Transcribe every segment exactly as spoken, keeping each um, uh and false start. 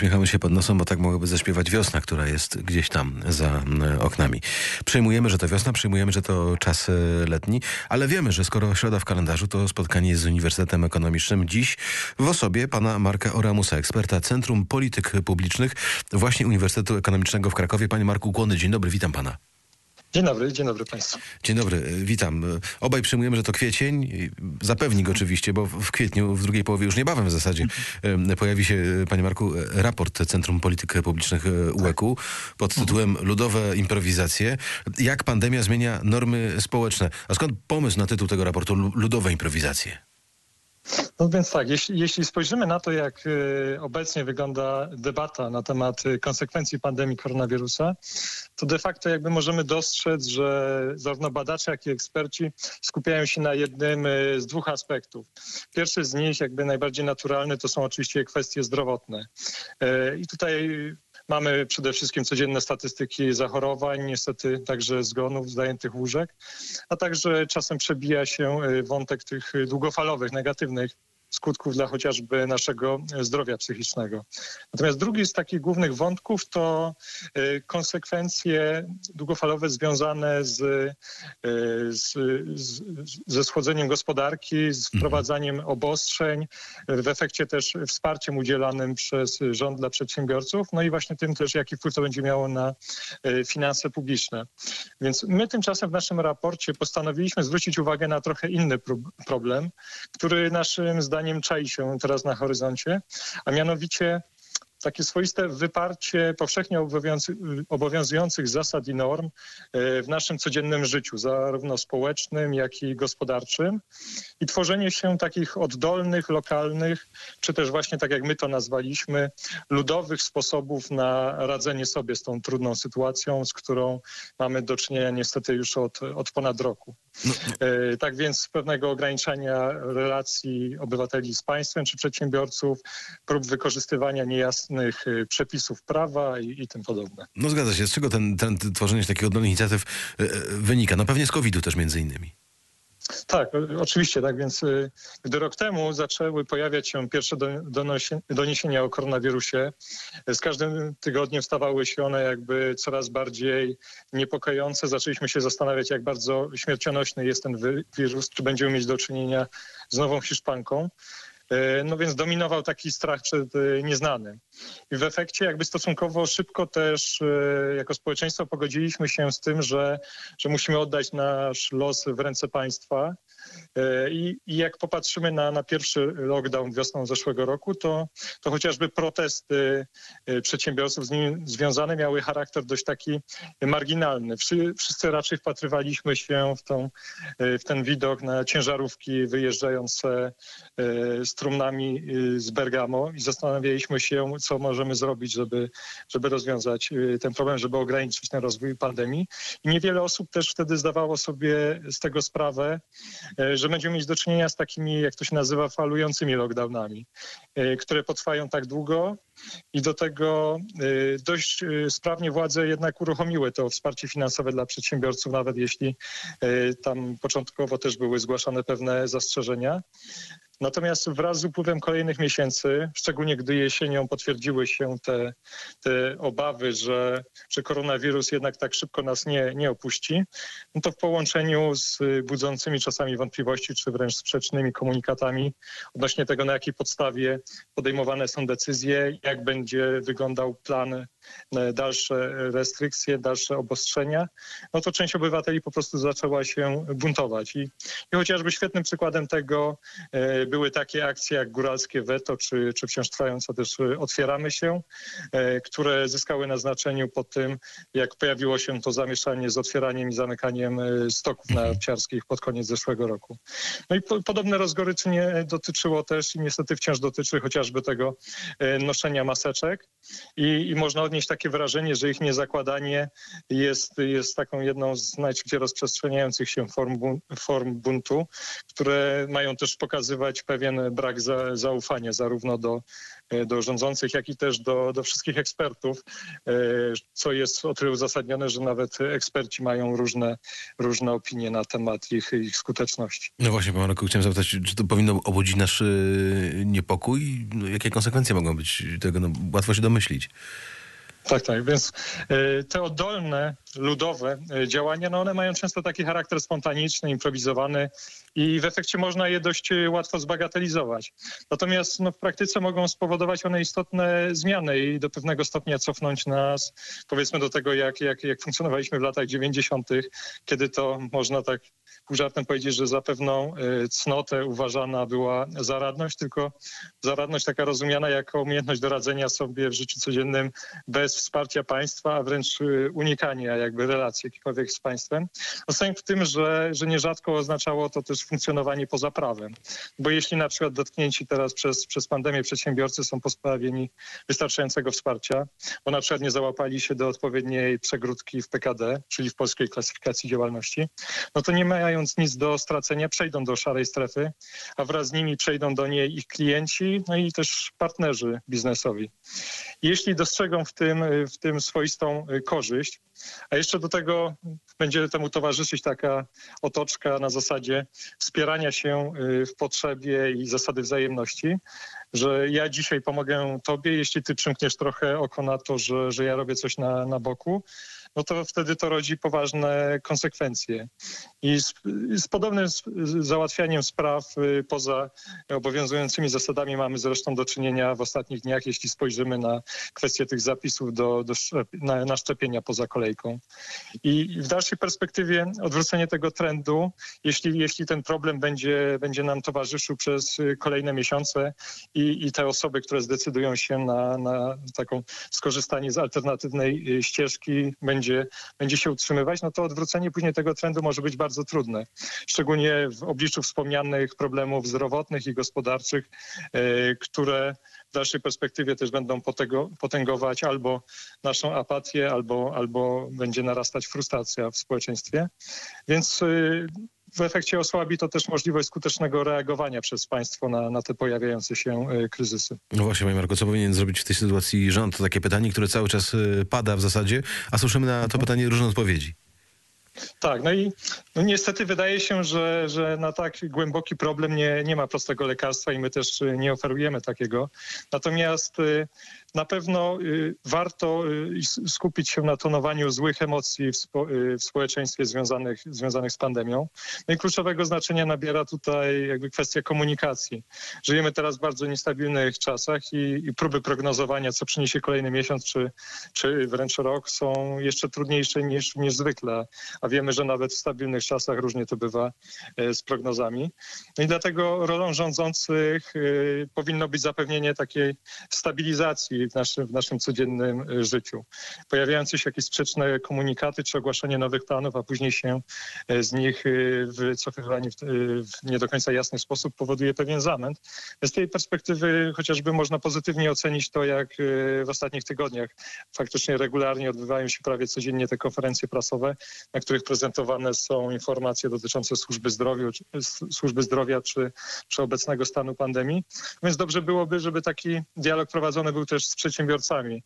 Uśmiechamy się pod nosem, bo tak mogłaby zaśpiewać wiosna, która jest gdzieś tam za oknami. Przyjmujemy, że to wiosna, przyjmujemy, że to czas letni, ale wiemy, że skoro środa w kalendarzu, to spotkanie z Uniwersytetem Ekonomicznym dziś w osobie pana Marka Oramusa, eksperta Centrum Polityk Publicznych właśnie Uniwersytetu Ekonomicznego w Krakowie. Panie Marku, ukłony, dzień dobry, witam pana. Dzień dobry, dzień dobry Państwu. Dzień dobry, witam. Obaj przyjmujemy, że to kwiecień. Zapewnik oczywiście, bo w kwietniu, w drugiej połowie już niebawem w zasadzie pojawi się, panie Marku, raport Centrum Polityk Publicznych U E K u pod tytułem Ludowe improwizacje. Jak pandemia zmienia normy społeczne? A skąd pomysł na tytuł tego raportu Ludowe improwizacje? No więc tak, jeśli, jeśli spojrzymy na to, jak y, obecnie wygląda debata na temat y, konsekwencji pandemii koronawirusa, to de facto jakby możemy dostrzec, że zarówno badacze, jak i eksperci skupiają się na jednym y, z dwóch aspektów. Pierwszy z nich, jakby najbardziej naturalny, to są oczywiście kwestie zdrowotne. Y, I tutaj mamy przede wszystkim codzienne statystyki zachorowań, niestety także zgonów, zajętych łóżek, a także czasem przebija się wątek tych długofalowych, negatywnych skutków dla chociażby naszego zdrowia psychicznego. Natomiast drugi z takich głównych wątków to konsekwencje długofalowe związane z, z, z, ze schłodzeniem gospodarki, z wprowadzaniem obostrzeń, w efekcie też wsparciem udzielanym przez rząd dla przedsiębiorców, no i właśnie tym też, jaki wpływ to będzie miało na finanse publiczne. Więc my tymczasem w naszym raporcie postanowiliśmy zwrócić uwagę na trochę inny problem, który naszym zdaniem czai się teraz na horyzoncie, a mianowicie takie swoiste wyparcie powszechnie obowiązujących zasad i norm w naszym codziennym życiu, zarówno społecznym, jak i gospodarczym, i tworzenie się takich oddolnych, lokalnych, czy też właśnie tak jak my to nazwaliśmy, ludowych sposobów na radzenie sobie z tą trudną sytuacją, z którą mamy do czynienia niestety już od, od ponad roku. No. Tak więc pewnego ograniczenia relacji obywateli z państwem czy przedsiębiorców, prób wykorzystywania niejasnych przepisów prawa i, i tym podobne. No zgadza się. Z czego ten, ten tworzenie takich oddolnych inicjatyw y, wynika? No pewnie z kowida też między innymi. Tak, oczywiście. Tak więc gdy rok temu zaczęły pojawiać się pierwsze doniesienia o koronawirusie, z każdym tygodniem stawały się one jakby coraz bardziej niepokojące. Zaczęliśmy się zastanawiać, jak bardzo śmiercionośny jest ten wirus, czy będziemy mieć do czynienia z nową hiszpanką. No więc dominował taki strach przed nieznanym. I w efekcie jakby stosunkowo szybko też jako społeczeństwo pogodziliśmy się z tym, że, że musimy oddać nasz los w ręce państwa. I, i jak popatrzymy na, na pierwszy lockdown wiosną zeszłego roku, to, to chociażby protesty przedsiębiorców z nim związane miały charakter dość taki marginalny. Wszyscy raczej wpatrywaliśmy się w, tą, w ten widok na ciężarówki wyjeżdżające z trumnami z Bergamo i zastanawialiśmy się, co możemy zrobić, żeby, żeby rozwiązać ten problem, żeby ograniczyć ten rozwój pandemii. I niewiele osób też wtedy zdawało sobie z tego sprawę, że będziemy mieć do czynienia z takimi, jak to się nazywa, falującymi lockdownami, które potrwają tak długo i do tego dość sprawnie władze jednak uruchomiły to wsparcie finansowe dla przedsiębiorców, nawet jeśli tam początkowo też były zgłaszane pewne zastrzeżenia. Natomiast wraz z upływem kolejnych miesięcy, szczególnie gdy jesienią potwierdziły się te, te obawy, że, że koronawirus jednak tak szybko nas nie, nie opuści, no to w połączeniu z budzącymi czasami wątpliwości, czy wręcz sprzecznymi komunikatami odnośnie tego, na jakiej podstawie podejmowane są decyzje, jak będzie wyglądał plan, dalsze restrykcje, dalsze obostrzenia, no to część obywateli po prostu zaczęła się buntować. I, i chociażby świetnym przykładem tego e, były takie akcje jak góralskie weto, czy, czy wciąż trwająca też Otwieramy się, e, które zyskały na znaczeniu po tym, jak pojawiło się to zamieszanie z otwieraniem i zamykaniem stoków narciarskich pod koniec zeszłego roku. No i po, podobne rozgoryczenie dotyczyło też i niestety wciąż dotyczy chociażby tego e, noszenia maseczek i, i można odnieść takie wrażenie, że ich niezakładanie jest, jest taką jedną z najszybciej rozprzestrzeniających się form, form buntu, które mają też pokazywać widać pewien brak za, zaufania zarówno do, do rządzących, jak i też do, do wszystkich ekspertów, co jest o tyle uzasadnione, że nawet eksperci mają różne, różne opinie na temat ich, ich skuteczności. No właśnie, panie Marku, chciałem zapytać, czy to powinno obudzić nasz y, niepokój? No, jakie konsekwencje mogą być tego? No, łatwo się domyślić. Tak, tak, więc te oddolne, ludowe działania, no one mają często taki charakter spontaniczny, improwizowany i w efekcie można je dość łatwo zbagatelizować. Natomiast no, w praktyce mogą spowodować one istotne zmiany i do pewnego stopnia cofnąć nas, powiedzmy, do tego, jak, jak, jak funkcjonowaliśmy w latach dziewięćdziesiątych, kiedy to można tak pół żartem powiedzieć, że za pewną cnotę uważana była zaradność, tylko zaradność taka rozumiana jako umiejętność doradzenia sobie w życiu codziennym bez wsparcia państwa, a wręcz unikanie jakby relacji jakichkolwiek z państwem. No sęk w tym, że, że nierzadko oznaczało to też funkcjonowanie poza prawem. Bo jeśli na przykład dotknięci teraz przez, przez pandemię przedsiębiorcy są pozbawieni wystarczającego wsparcia, bo na przykład nie załapali się do odpowiedniej przegródki w P K D, czyli w Polskiej Klasyfikacji Działalności, no to nie mając nic do stracenia, przejdą do szarej strefy, a wraz z nimi przejdą do niej ich klienci, no i też partnerzy biznesowi. Jeśli dostrzegą w tym, w tym swoistą korzyść, a jeszcze do tego będzie temu towarzyszyć taka otoczka na zasadzie wspierania się w potrzebie i zasady wzajemności, że ja dzisiaj pomogę tobie, jeśli ty przymkniesz trochę oko na to, że, że ja robię coś na, na boku, no to wtedy to rodzi poważne konsekwencje. I z, z podobnym załatwianiem spraw poza obowiązującymi zasadami mamy zresztą do czynienia w ostatnich dniach, jeśli spojrzymy na kwestię tych zapisów do, do na, na szczepienia poza kolejką. I w dalszej perspektywie odwrócenie tego trendu, jeśli, jeśli ten problem będzie, będzie nam towarzyszył przez kolejne miesiące i, i te osoby, które zdecydują się na, na taką skorzystanie z alternatywnej ścieżki, będzie Będzie, będzie się utrzymywać, no to odwrócenie później tego trendu może być bardzo trudne. Szczególnie w obliczu wspomnianych problemów zdrowotnych i gospodarczych, y, które w dalszej perspektywie też będą potego, potęgować albo naszą apatię, albo, albo będzie narastać frustracja w społeczeństwie. Więc y, w efekcie osłabi to też możliwość skutecznego reagowania przez państwo na, na te pojawiające się y, kryzysy. No właśnie, panie Marku, co powinien zrobić w tej sytuacji rząd? To takie pytanie, które cały czas y, pada w zasadzie, a słyszymy na to pytanie różne odpowiedzi. Tak, no i no niestety wydaje się, że, że na tak głęboki problem nie, nie ma prostego lekarstwa i my też nie oferujemy takiego. Natomiast y, na pewno y, warto y, skupić się na tonowaniu złych emocji w, spo, y, w społeczeństwie związanych, związanych z pandemią. No i kluczowego znaczenia nabiera tutaj jakby kwestia komunikacji. Żyjemy teraz w bardzo niestabilnych czasach i, i próby prognozowania, co przyniesie kolejny miesiąc czy, czy wręcz rok, są jeszcze trudniejsze niż, niż zwykle. A wiemy, że nawet w stabilnych czasach różnie to bywa z prognozami. No i dlatego rolą rządzących y, powinno być zapewnienie takiej stabilizacji w naszym, w naszym codziennym życiu. Pojawiające się jakieś sprzeczne komunikaty czy ogłaszanie nowych planów, a później się z nich wycofywanie w, w nie do końca jasny sposób powoduje pewien zamęt. Z tej perspektywy chociażby można pozytywnie ocenić to, jak w ostatnich tygodniach faktycznie regularnie odbywają się prawie codziennie te konferencje prasowe, na których prezentowane są informacje dotyczące służby zdrowia, służby zdrowia czy, czy obecnego stanu pandemii. Więc dobrze byłoby, żeby taki dialog prowadzony był też z przedsiębiorcami,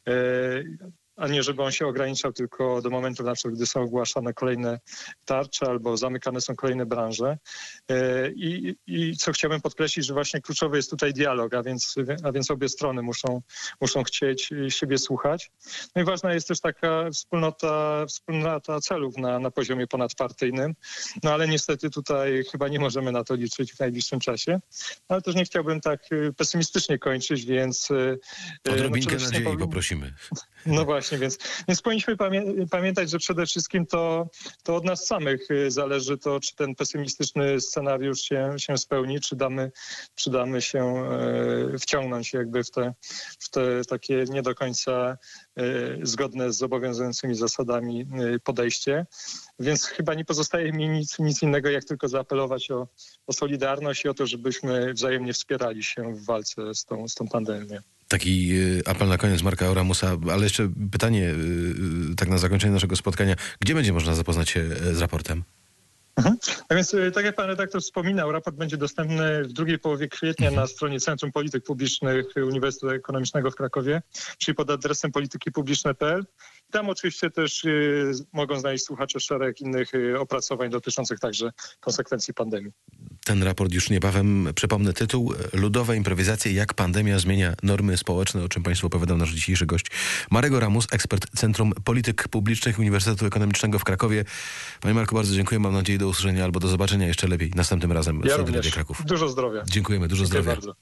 a nie żeby on się ograniczał tylko do momentu, na przykład, gdy są ogłaszane kolejne tarcze albo zamykane są kolejne branże. I, i co chciałbym podkreślić, że właśnie kluczowy jest tutaj dialog, a więc, a więc obie strony muszą, muszą chcieć siebie słuchać. No i ważna jest też taka wspólnota, wspólnota celów na, na poziomie ponadpartyjnym, no ale niestety tutaj chyba nie możemy na to liczyć w najbliższym czasie. Ale też nie chciałbym tak pesymistycznie kończyć, więc... Odrobinkę no, nadziei powin... poprosimy. No właśnie, więc, więc powinniśmy pamię- pamiętać, że przede wszystkim to, to od nas samych zależy to, czy ten pesymistyczny scenariusz się, się spełni, czy damy, czy damy się e, wciągnąć jakby w te, w te takie nie do końca e, zgodne z obowiązującymi zasadami e, podejście. Więc chyba nie pozostaje mi nic, nic innego, jak tylko zaapelować o, o solidarność i o to, żebyśmy wzajemnie wspierali się w walce z tą, z tą pandemią. Taki apel na koniec Marka Oramusa, ale jeszcze pytanie tak na zakończenie naszego spotkania. Gdzie będzie można zapoznać się z raportem? Mhm. No więc, y, tak jak pan redaktor wspominał, raport będzie dostępny w drugiej połowie kwietnia na stronie Centrum Polityk Publicznych Uniwersytetu Ekonomicznego w Krakowie, czyli pod adresem polityki publiczne kropka p l. Tam oczywiście też y, mogą znaleźć słuchacze szereg innych y, opracowań dotyczących także konsekwencji pandemii. Ten raport już niebawem, przypomnę tytuł, Ludowe improwizacje, jak pandemia zmienia normy społeczne, o czym Państwu opowiadał nasz dzisiejszy gość Marek Oramus, ekspert Centrum Polityk Publicznych Uniwersytetu Ekonomicznego w Krakowie. Panie Marku, bardzo dziękuję. Mam nadzieję do usłyszenia albo do zobaczenia jeszcze lepiej następnym razem w Ja Studiu Radia również. Kraków. Dużo zdrowia. Dziękujemy, dużo Dziękuję zdrowia. bardzo.